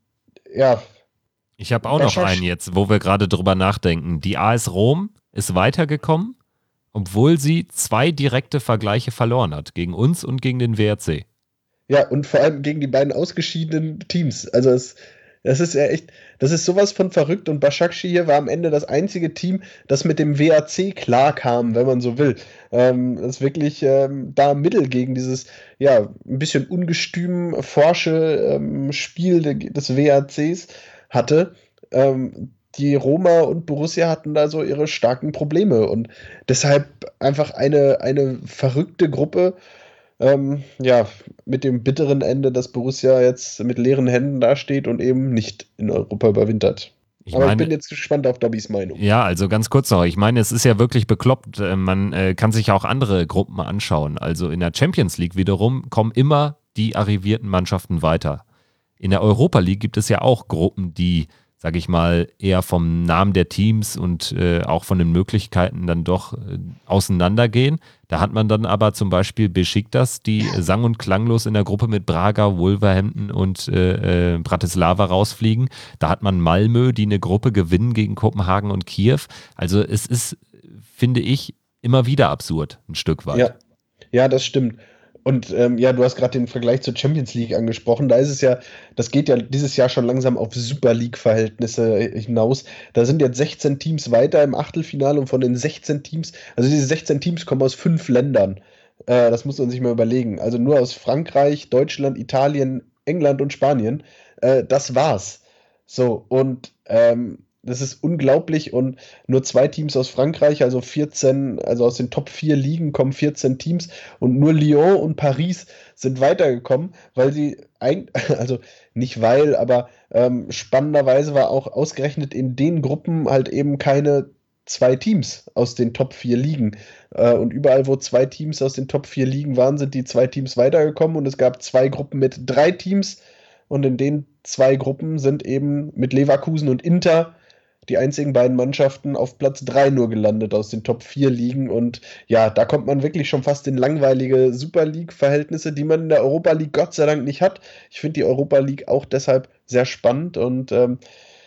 ja. Ich habe auch noch einen jetzt, wo wir gerade drüber nachdenken. Die A S Rom ist weitergekommen, obwohl sie zwei direkte Vergleiche verloren hat. Gegen uns und gegen den W R C. Ja, und vor allem gegen die beiden ausgeschiedenen Teams. Also es Das ist ja echt, das ist sowas von verrückt und Başakşehir war am Ende das einzige Team, das mit dem W R C klarkam, wenn man so will. Ähm, das wirklich ähm, da Mittel gegen dieses, ja, ein bisschen ungestüm forsche ähm, Spiel de, des W R Cs hatte. Ähm, die Roma und Borussia hatten da so ihre starken Probleme und deshalb einfach eine, eine verrückte Gruppe. Ähm, ja, mit dem bitteren Ende, dass Borussia jetzt mit leeren Händen dasteht und eben nicht in Europa überwintert. Ich Aber meine, ich bin jetzt gespannt auf Dobbys Meinung. Ja, also ganz kurz noch. Ich meine, es ist ja wirklich bekloppt. Man äh, kann sich ja auch andere Gruppen anschauen. Also in der Champions League wiederum kommen immer die arrivierten Mannschaften weiter. In der Europa League gibt es ja auch Gruppen, die, sage ich mal, eher vom Namen der Teams und äh, auch von den Möglichkeiten dann doch äh, auseinandergehen. Da hat man dann aber zum Beispiel Besiktas, die sang- und klanglos in der Gruppe mit Braga, Wolverhampton und äh, äh, Bratislava rausfliegen. Da hat man Malmö, die eine Gruppe gewinnen gegen Kopenhagen und Kiew. Also es ist, finde ich, immer wieder absurd, ein Stück weit. Ja, ja, das stimmt. Und ähm, ja, du hast gerade den Vergleich zur Champions League angesprochen. Da ist es ja, das geht ja dieses Jahr schon langsam auf Super League-Verhältnisse hinaus. Da sind jetzt sechzehn Teams weiter im Achtelfinale und von den sechzehn Teams, also diese sechzehn Teams kommen aus fünf Ländern. Äh, das muss man sich mal überlegen. Also nur aus Frankreich, Deutschland, Italien, England und Spanien. Äh, das war's. So, und ähm, das ist unglaublich und nur zwei Teams aus Frankreich, also vierzehn, also aus den Top vier Ligen kommen vierzehn Teams und nur Lyon und Paris sind weitergekommen, weil sie, ein, also nicht weil, aber ähm, spannenderweise war auch ausgerechnet in den Gruppen halt eben keine zwei Teams aus den Top vier Ligen. Äh, und überall, wo zwei Teams aus den Top vier Ligen waren, sind die zwei Teams weitergekommen und es gab zwei Gruppen mit drei Teams und in den zwei Gruppen sind eben mit Leverkusen und Inter die einzigen beiden Mannschaften auf Platz drei nur gelandet aus den Top vier Ligen und ja, da kommt man wirklich schon fast in langweilige Super League-Verhältnisse, die man in der Europa League Gott sei Dank nicht hat. Ich finde die Europa League auch deshalb sehr spannend und ähm,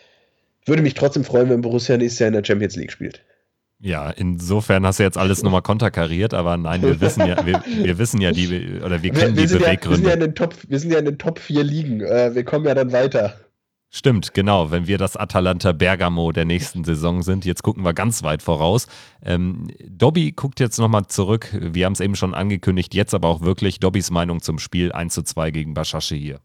würde mich trotzdem freuen, wenn Borussia nächstes Jahr in der Champions League spielt. Ja, insofern hast du jetzt alles nochmal konterkariert, aber nein, wir wissen ja, wir, wir wissen ja die, oder wir kennen wir, wir die Beweggründe. Ja, wir, sind ja in den Top, wir sind ja in den Top vier Ligen, äh, wir kommen ja dann weiter. Stimmt, genau. Wenn wir das Atalanta Bergamo der nächsten Saison sind, jetzt gucken wir ganz weit voraus. Ähm, Dobby guckt jetzt nochmal zurück. Wir haben es eben schon angekündigt, jetzt aber auch wirklich Dobbys Meinung zum Spiel eins zu zwei gegen Başakşehir.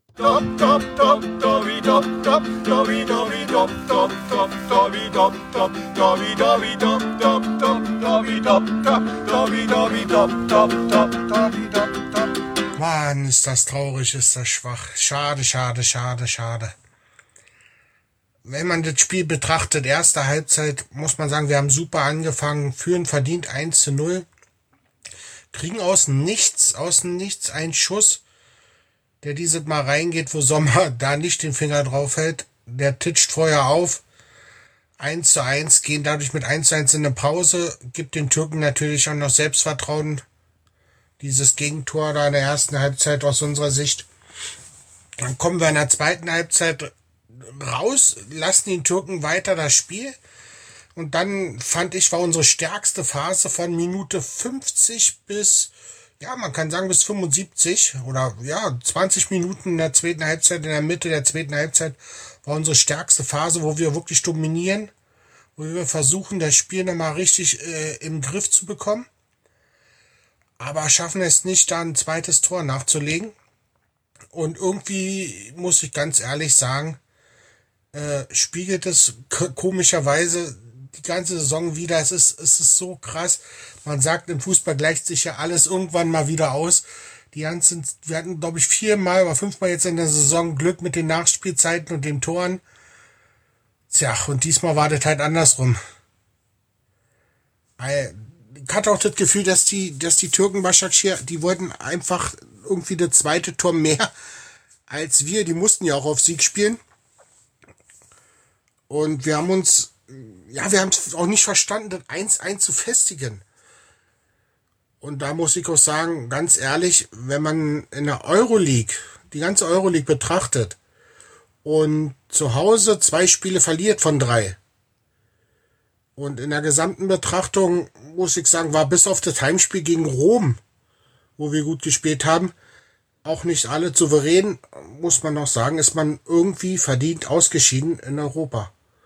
Mann, ist das traurig, ist das schwach. Schade, schade, schade, schade. wenn man das Spiel betrachtet, erste Halbzeit, muss man sagen, wir haben super angefangen, führen verdient eins zu null, kriegen aus nichts, aus nichts einen Schuss, der dieses Mal reingeht, wo Sommer da nicht den Finger drauf hält. Der titscht vorher auf, eins zu eins, gehen dadurch mit eins zu eins in eine Pause, gibt den Türken natürlich auch noch Selbstvertrauen, dieses Gegentor da in der ersten Halbzeit aus unserer Sicht. Dann kommen wir in der zweiten Halbzeit raus, lassen den Türken weiter das Spiel. Und dann fand ich, war unsere stärkste Phase von Minute fünfzig bis, ja, man kann sagen bis fünfundsiebzig oder ja, zwanzig Minuten in der zweiten Halbzeit, in der Mitte der zweiten Halbzeit war unsere stärkste Phase, wo wir wirklich dominieren, wo wir versuchen, das Spiel nochmal richtig äh, im Griff zu bekommen. Aber schaffen es nicht, da ein zweites Tor nachzulegen. Und irgendwie, muss ich ganz ehrlich sagen, äh, spiegelt es k- komischerweise die ganze Saison wieder. Es ist, es ist so krass. Man sagt, im Fußball gleicht sich ja alles irgendwann mal wieder aus. Die ganzen, wir hatten, glaube ich, viermal oder fünfmal jetzt in der Saison Glück mit den Nachspielzeiten und den Toren. Tja, und diesmal war das halt andersrum. Ich hatte auch das Gefühl, dass die, dass die Türken Başakşehir, die wollten einfach irgendwie das zweite Tor mehr als wir. Die mussten ja auch auf Sieg spielen. Und wir haben uns, ja, wir haben es auch nicht verstanden, das eins eins zu festigen. Und da muss ich auch sagen, ganz ehrlich, wenn man in der Euroleague, die ganze Euroleague betrachtet und zu Hause zwei Spiele verliert von drei, und in der gesamten Betrachtung, muss ich sagen, war bis auf das Heimspiel gegen Rom, wo wir gut gespielt haben, auch nicht alle souverän, muss man noch sagen, ist man irgendwie verdient ausgeschieden in Europa.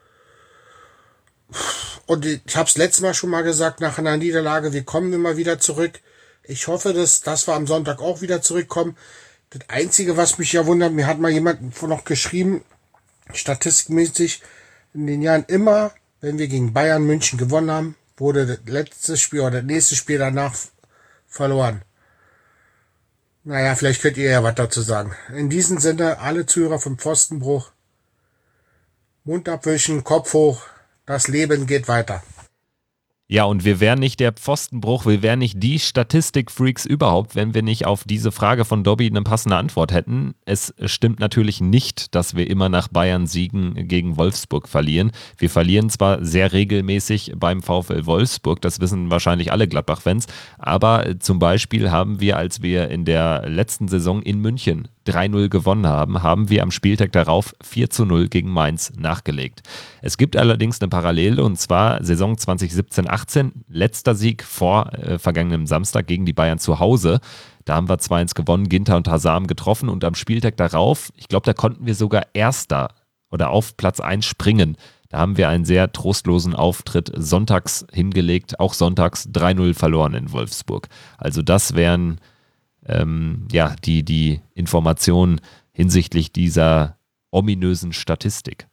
Und ich habe es letztes Mal schon mal gesagt, nach einer Niederlage, wir kommen immer wieder zurück. Ich hoffe, dass, dass wir am Sonntag auch wieder zurückkommen. Das Einzige, was mich ja wundert, mir hat mal jemand noch geschrieben, statistikmäßig, in den Jahren immer, wenn wir gegen Bayern München gewonnen haben, wurde das letzte Spiel oder das nächste Spiel danach verloren. Naja, vielleicht könnt ihr ja was dazu sagen. In diesem Sinne, alle Zuhörer vom Pfostenbruch, Mund abwischen, Kopf hoch, das Leben geht weiter. Ja, und wir wären nicht der Pfostenbruch, wir wären nicht die Statistikfreaks überhaupt, wenn wir nicht auf diese Frage von Dobby eine passende Antwort hätten. Es stimmt natürlich nicht, dass wir immer nach Bayern Siegen gegen Wolfsburg verlieren. Wir verlieren zwar sehr regelmäßig beim VfL Wolfsburg, das wissen wahrscheinlich alle Gladbach-Fans, aber zum Beispiel haben wir, als wir in der letzten Saison in München drei null gewonnen haben, haben wir am Spieltag darauf vier zu null gegen Mainz nachgelegt. Es gibt allerdings eine Parallele, und zwar Saison zwanzig siebzehn achtzehn, letzter Sieg vor äh, vergangenem Samstag gegen die Bayern zu Hause. Da haben wir zwei eins gewonnen, Ginter und Hazard getroffen, und am Spieltag darauf, ich glaube, da konnten wir sogar Erster oder auf Platz eins springen. Da haben wir einen sehr trostlosen Auftritt sonntags hingelegt, auch sonntags drei null verloren in Wolfsburg. Also das wären Ähm, ja, die, die Informationen hinsichtlich dieser ominösen Statistik.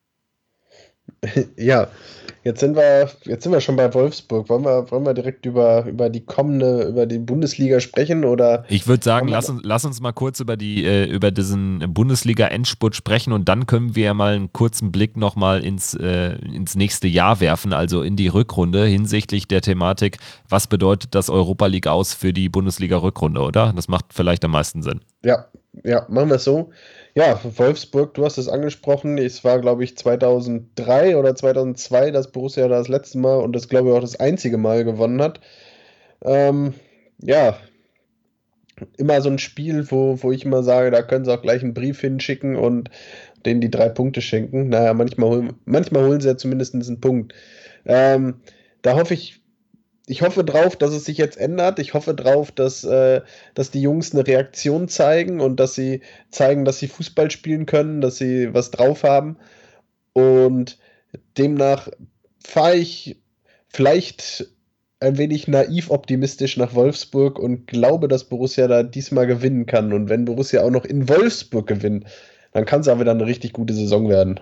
Ja, jetzt sind wir, jetzt sind wir schon bei Wolfsburg. Wollen wir, wollen wir direkt über, über die kommende, über die Bundesliga sprechen? Oder ich würde sagen, lass uns, lass uns mal kurz über, die, äh, über diesen Bundesliga-Endspurt sprechen, und dann können wir ja mal einen kurzen Blick nochmal ins, äh, ins nächste Jahr werfen, also in die Rückrunde hinsichtlich der Thematik, was bedeutet das Europa League aus für die Bundesliga-Rückrunde, oder? Das macht vielleicht am meisten Sinn. Ja, ja, machen wir es so. Ja, Wolfsburg, du hast es angesprochen, es war, glaube ich, zweitausenddrei oder zweitausendzwei, dass Borussia das letzte Mal und das, glaube ich, auch das einzige Mal gewonnen hat. Ähm, ja, immer so ein Spiel, wo, wo ich immer sage, da können sie auch gleich einen Brief hinschicken und denen die drei Punkte schenken. Naja, manchmal holen, manchmal holen sie ja zumindest einen Punkt. Ähm, da hoffe ich, Ich hoffe drauf, dass es sich jetzt ändert. Ich hoffe drauf, dass, äh, dass die Jungs eine Reaktion zeigen und dass sie zeigen, dass sie Fußball spielen können, dass sie was drauf haben. Und demnach fahre ich vielleicht ein wenig naiv optimistisch nach Wolfsburg und glaube, dass Borussia da diesmal gewinnen kann. Und wenn Borussia auch noch in Wolfsburg gewinnt, dann kann es auch wieder eine richtig gute Saison werden.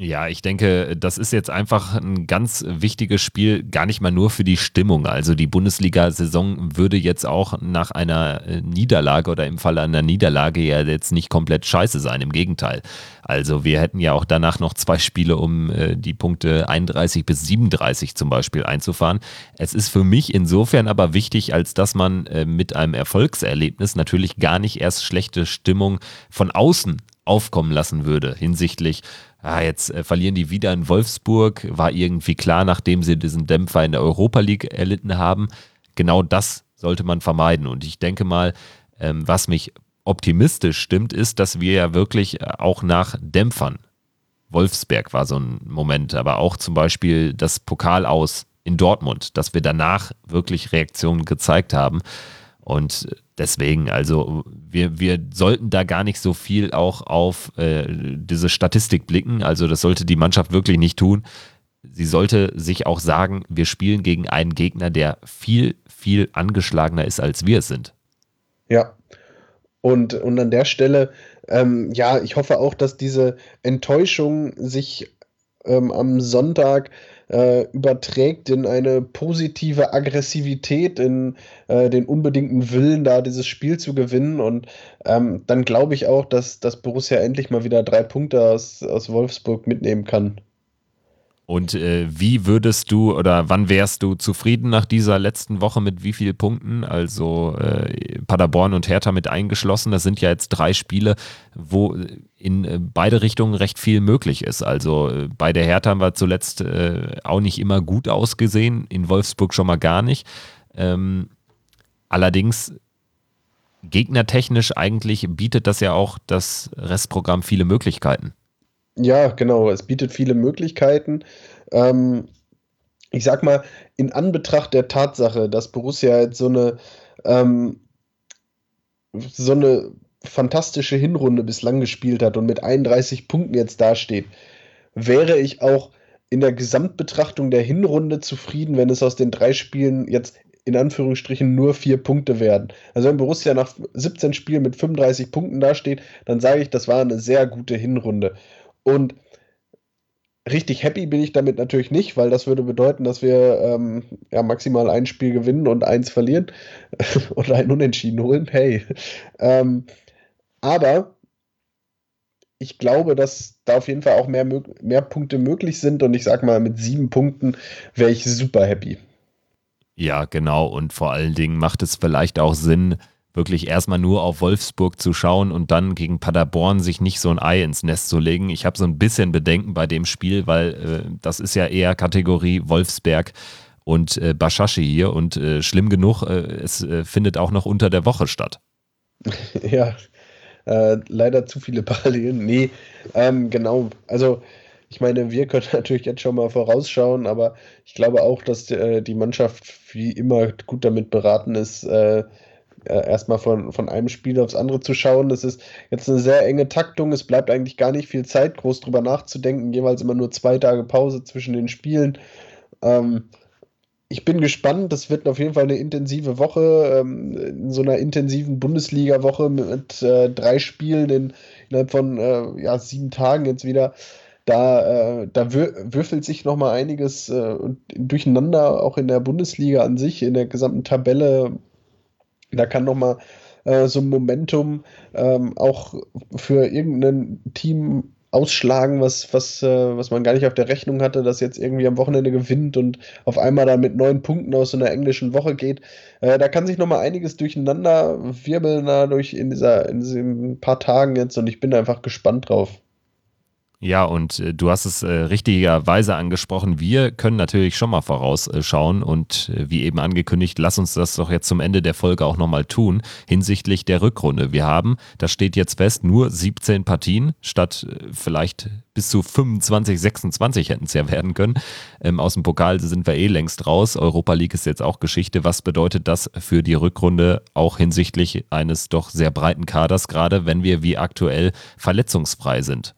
Ja, ich denke, das ist jetzt einfach ein ganz wichtiges Spiel, gar nicht mal nur für die Stimmung. Also die Bundesliga-Saison würde jetzt auch nach einer Niederlage oder im Falle einer Niederlage ja jetzt nicht komplett scheiße sein, im Gegenteil. Also wir hätten ja auch danach noch zwei Spiele, um äh, die Punkte einunddreißig bis siebenunddreißig zum Beispiel einzufahren. Es ist für mich insofern aber wichtig, als dass man äh, mit einem Erfolgserlebnis natürlich gar nicht erst schlechte Stimmung von außen aufkommen lassen würde hinsichtlich, ah, jetzt äh, verlieren die wieder in Wolfsburg, war irgendwie klar, nachdem sie diesen Dämpfer in der Europa League erlitten haben. Genau das sollte man vermeiden. Und ich denke mal, ähm, was mich optimistisch stimmt, ist, dass wir ja wirklich auch nach Dämpfern, Wolfsberg war so ein Moment, aber auch zum Beispiel das Pokalaus in Dortmund, dass wir danach wirklich Reaktionen gezeigt haben. Und deswegen, also wir, wir sollten da gar nicht so viel auch auf äh, diese Statistik blicken. Also das sollte die Mannschaft wirklich nicht tun. Sie sollte sich auch sagen, wir spielen gegen einen Gegner, der viel, viel angeschlagener ist, als wir es sind. Ja, und, und an der Stelle, ähm, ja, ich hoffe auch, dass diese Enttäuschung sich ähm, am Sonntag äh, überträgt in eine positive Aggressivität, in äh, den unbedingten Willen, da dieses Spiel zu gewinnen. Und ähm, dann glaube ich auch, dass, dass Borussia endlich mal wieder drei Punkte aus, aus Wolfsburg mitnehmen kann. Und äh, wie würdest du oder wann wärst du zufrieden nach dieser letzten Woche mit wie vielen Punkten? Also äh, Paderborn und Hertha mit eingeschlossen. Das sind ja jetzt drei Spiele, wo in äh, beide Richtungen recht viel möglich ist. Also äh, bei der Hertha haben wir zuletzt äh, auch nicht immer gut ausgesehen, in Wolfsburg schon mal gar nicht. Ähm, allerdings gegnertechnisch eigentlich bietet das ja auch das Restprogramm viele Möglichkeiten. Ja, genau, es bietet viele Möglichkeiten. Ähm, ich sag mal, in Anbetracht der Tatsache, dass Borussia jetzt so eine, ähm, so eine fantastische Hinrunde bislang gespielt hat und mit einunddreißig Punkten jetzt dasteht, wäre ich auch in der Gesamtbetrachtung der Hinrunde zufrieden, wenn es aus den drei Spielen jetzt in Anführungsstrichen nur vier Punkte werden. Also wenn Borussia nach siebzehn Spielen mit fünfunddreißig Punkten dasteht, dann sage ich, das war eine sehr gute Hinrunde. Und richtig happy bin ich damit natürlich nicht, weil das würde bedeuten, dass wir ähm, ja, maximal ein Spiel gewinnen und eins verlieren oder ein Unentschieden holen. Hey. Ähm, aber ich glaube, dass da auf jeden Fall auch mehr, mehr Punkte möglich sind und ich sag mal, mit sieben Punkten wäre ich super happy. Ja, genau. Und vor allen Dingen macht es vielleicht auch Sinn, wirklich erstmal nur auf Wolfsburg zu schauen und dann gegen Paderborn sich nicht so ein Ei ins Nest zu legen. Ich habe so ein bisschen Bedenken bei dem Spiel, weil äh, das ist ja eher Kategorie Wolfsberg und äh, Başakşehir hier und äh, schlimm genug, äh, es äh, findet auch noch unter der Woche statt. Ja, äh, leider zu viele Parallelen. Nee, ähm, genau. Also ich meine, wir können natürlich jetzt schon mal vorausschauen, aber ich glaube auch, dass äh, die Mannschaft wie immer gut damit beraten ist, äh, erstmal von, von einem Spiel aufs andere zu schauen. Das ist jetzt eine sehr enge Taktung. Es bleibt eigentlich gar nicht viel Zeit, groß drüber nachzudenken. Jeweils immer nur zwei Tage Pause zwischen den Spielen. Ähm, ich bin gespannt. Das wird auf jeden Fall eine intensive Woche. Ähm, in so einer intensiven Bundesliga-Woche mit äh, drei Spielen in, innerhalb von äh, ja, sieben Tagen jetzt wieder. Da, äh, da wür- würfelt sich nochmal einiges äh, durcheinander, auch in der Bundesliga an sich, in der gesamten Tabelle. Da kann nochmal äh, so ein Momentum ähm, auch für irgendein Team ausschlagen, was, was, äh, was man gar nicht auf der Rechnung hatte, das jetzt irgendwie am Wochenende gewinnt und auf einmal dann mit neun Punkten aus so einer englischen Woche geht. Äh, da kann sich nochmal einiges durcheinander wirbeln dadurch in, dieser, in diesen paar Tagen jetzt und ich bin einfach gespannt drauf. Ja, und äh, du hast es äh, richtigerweise angesprochen. Wir können natürlich schon mal vorausschauen und äh, wie eben angekündigt, lass uns das doch jetzt zum Ende der Folge auch nochmal tun hinsichtlich der Rückrunde. Wir haben, das steht jetzt fest, nur siebzehn Partien statt äh, vielleicht bis zu fünfundzwanzig, sechsundzwanzig hätten es ja werden können. Ähm, aus dem Pokal sind wir eh längst raus. Europa League ist jetzt auch Geschichte. Was bedeutet das für die Rückrunde auch hinsichtlich eines doch sehr breiten Kaders, gerade wenn wir wie aktuell verletzungsfrei sind?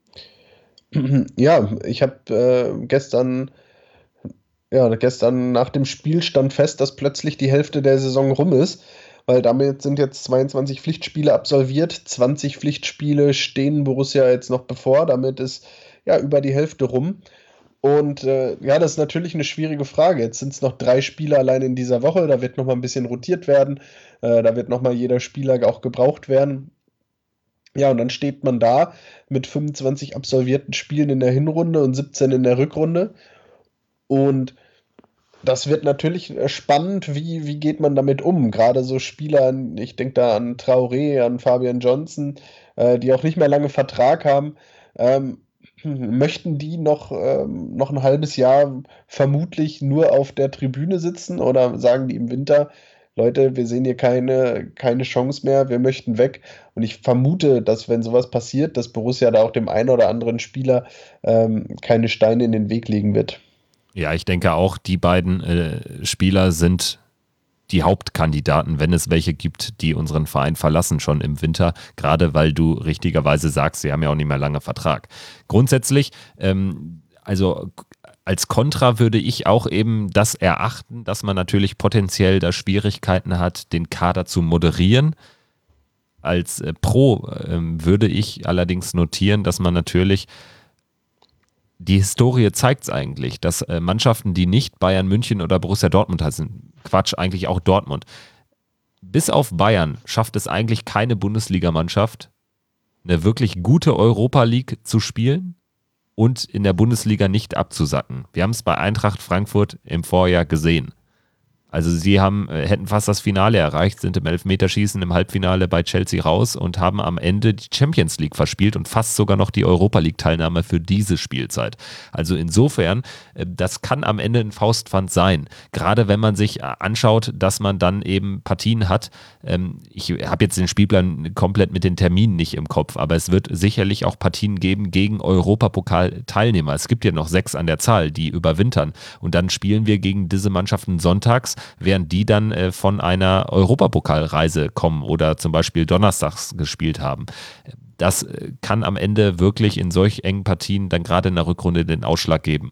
Ja, ich habe äh, gestern, ja, gestern nach dem Spiel stand fest, dass plötzlich die Hälfte der Saison rum ist, weil damit sind jetzt zweiundzwanzig Pflichtspiele absolviert, zwanzig Pflichtspiele stehen Borussia jetzt noch bevor, damit ist ja, über die Hälfte rum. Und äh, ja, das ist natürlich eine schwierige Frage. Jetzt sind es noch drei Spieler allein in dieser Woche. Da wird nochmal ein bisschen rotiert werden. Äh, da wird nochmal jeder Spieler auch gebraucht werden. Ja, und dann steht man da mit fünfundzwanzig absolvierten Spielen in der Hinrunde und siebzehn in der Rückrunde. Und das wird natürlich spannend, wie, wie geht man damit um? Gerade so Spieler, ich denke da an Traoré, an Fabian Johnson, äh, die auch nicht mehr lange Vertrag haben. Ähm, möchten die noch, ähm, noch ein halbes Jahr vermutlich nur auf der Tribüne sitzen oder sagen die im Winter, Leute, wir sehen hier keine, keine Chance mehr, wir möchten weg. Und ich vermute, dass wenn sowas passiert, dass Borussia da auch dem einen oder anderen Spieler ähm, keine Steine in den Weg legen wird. Ja, ich denke auch, die beiden äh, Spieler sind die Hauptkandidaten, wenn es welche gibt, die unseren Verein verlassen schon im Winter, gerade weil du richtigerweise sagst, sie haben ja auch nicht mehr lange Vertrag. Grundsätzlich, ähm, also als Kontra würde ich auch eben das erachten, dass man natürlich potenziell da Schwierigkeiten hat, den Kader zu moderieren. Als äh, Pro äh, würde ich allerdings notieren, dass man natürlich die Historie zeigt es eigentlich, dass äh, Mannschaften, die nicht Bayern München oder Borussia Dortmund heißen, Quatsch, eigentlich auch Dortmund, bis auf Bayern schafft es eigentlich keine Bundesligamannschaft, eine wirklich gute Europa League zu spielen und in der Bundesliga nicht abzusacken. Wir haben es bei Eintracht Frankfurt im Vorjahr gesehen. Also sie haben, hätten fast das Finale erreicht, sind im Elfmeterschießen im Halbfinale bei Chelsea raus und haben am Ende die Champions League verspielt und fast sogar noch die Europa League Teilnahme für diese Spielzeit. Also insofern, das kann am Ende ein Faustpfand sein. Gerade wenn man sich anschaut, dass man dann eben Partien hat. Ich habe jetzt den Spielplan komplett mit den Terminen nicht im Kopf, aber es wird sicherlich auch Partien geben gegen Europapokal-Teilnehmer. Es gibt ja noch sechs an der Zahl, die überwintern. Und dann spielen wir gegen diese Mannschaften sonntags, während die dann äh, von einer Europapokalreise kommen oder zum Beispiel donnerstags gespielt haben. Das äh, kann am Ende wirklich in solch engen Partien dann gerade in der Rückrunde den Ausschlag geben.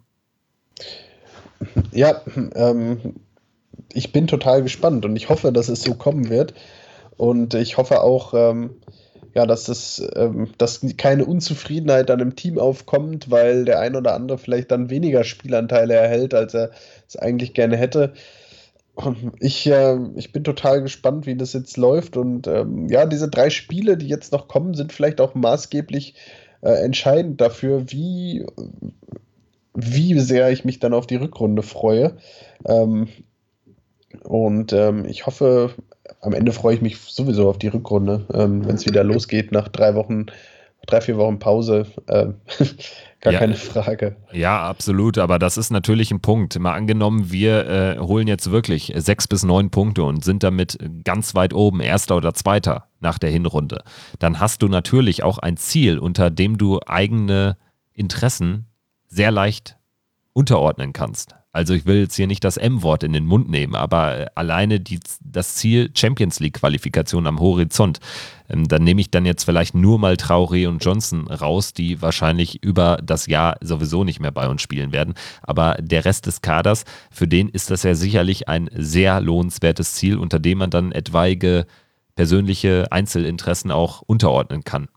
Ja, ähm, ich bin total gespannt und ich hoffe, dass es so kommen wird. Und ich hoffe auch, ähm, ja, dass, das, ähm, dass keine Unzufriedenheit dann im Team aufkommt, weil der ein oder andere vielleicht dann weniger Spielanteile erhält, als er es eigentlich gerne hätte. Ich, äh, ich bin total gespannt, wie das jetzt läuft. Und ähm, ja, diese drei Spiele, die jetzt noch kommen, sind vielleicht auch maßgeblich äh, entscheidend dafür, wie, wie sehr ich mich dann auf die Rückrunde freue. Ähm, und ähm, ich hoffe, am Ende freue ich mich sowieso auf die Rückrunde, ähm, wenn es wieder losgeht nach drei Wochen, drei, vier Wochen Pause. Ähm, Gar ja, keine Frage. Ja, absolut, aber das ist natürlich ein Punkt. Mal angenommen, wir äh, holen jetzt wirklich sechs bis neun Punkte und sind damit ganz weit oben, Erster oder Zweiter nach der Hinrunde. Dann hast du natürlich auch ein Ziel, unter dem du eigene Interessen sehr leicht unterordnen kannst. Also ich will jetzt hier nicht das M-Wort in den Mund nehmen, aber alleine die, das Ziel Champions League-Qualifikation am Horizont, ähm, dann nehme ich dann jetzt vielleicht nur mal Traoré und Johnson raus, die wahrscheinlich über das Jahr sowieso nicht mehr bei uns spielen werden. Aber der Rest des Kaders, für den ist das ja sicherlich ein sehr lohnenswertes Ziel, unter dem man dann etwaige persönliche Einzelinteressen auch unterordnen kann.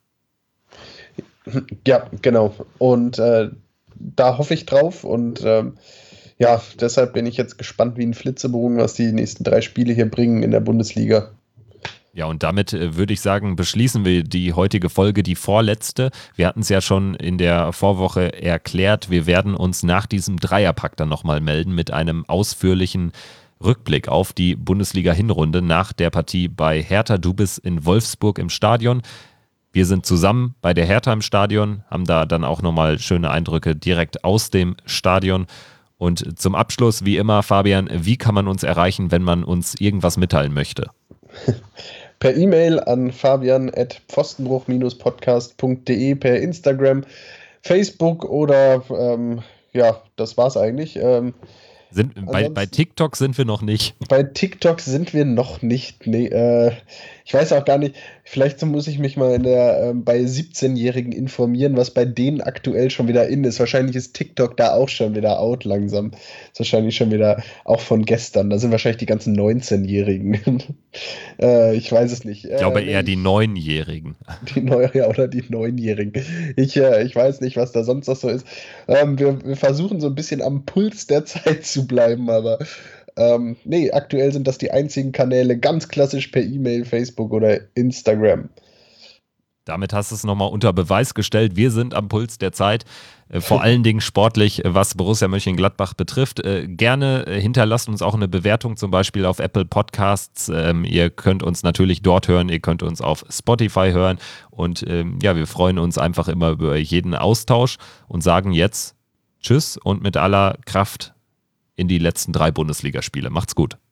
Ja, genau. Und äh, da hoffe ich drauf und ähm, ja, deshalb bin ich jetzt gespannt wie ein Flitzebogen, was die nächsten drei Spiele hier bringen in der Bundesliga. Ja, und damit äh, würde ich sagen, beschließen wir die heutige Folge, die vorletzte. Wir hatten es ja schon in der Vorwoche erklärt. Wir werden uns nach diesem Dreierpack dann nochmal melden mit einem ausführlichen Rückblick auf die Bundesliga-Hinrunde nach der Partie bei Hertha. Du bist in Wolfsburg im Stadion. Wir sind zusammen bei der Hertha im Stadion, haben da dann auch nochmal schöne Eindrücke direkt aus dem Stadion. Und zum Abschluss, wie immer, Fabian, wie kann man uns erreichen, wenn man uns irgendwas mitteilen möchte? Per E-Mail an fabian at pfostenbruch podcast punkt de, per Instagram, Facebook oder ähm, ja, das war's eigentlich. Ähm, sind, bei, bei TikTok sind wir noch nicht. Bei TikTok sind wir noch nicht. Nee, äh, Ich weiß auch gar nicht, vielleicht so muss ich mich mal in der, äh, bei siebzehnjährigen informieren, was bei denen aktuell schon wieder in ist. Wahrscheinlich ist TikTok da auch schon wieder out langsam. Ist wahrscheinlich schon wieder auch von gestern. Da sind wahrscheinlich die ganzen neunzehnjährigen. äh, ich weiß es nicht. Ich glaube äh, eher die Neunjährigen. Die Neu ja, oder die Neunjährigen. Ich, äh, ich weiß nicht, was da sonst noch so ist. Ähm, wir, wir versuchen so ein bisschen am Puls der Zeit zu bleiben, aber ähm, nee, aktuell sind das die einzigen Kanäle, ganz klassisch per E-Mail, Facebook oder Instagram. Damit hast du es nochmal unter Beweis gestellt. Wir sind am Puls der Zeit, äh, vor allen Dingen sportlich, äh, was Borussia Mönchengladbach betrifft. Äh, gerne äh, hinterlasst uns auch eine Bewertung, zum Beispiel auf Apple Podcasts. Ähm, ihr könnt uns natürlich dort hören, ihr könnt uns auf Spotify hören und ähm, ja, wir freuen uns einfach immer über jeden Austausch und sagen jetzt Tschüss und mit aller Kraft in die letzten drei Bundesligaspiele. Macht's gut.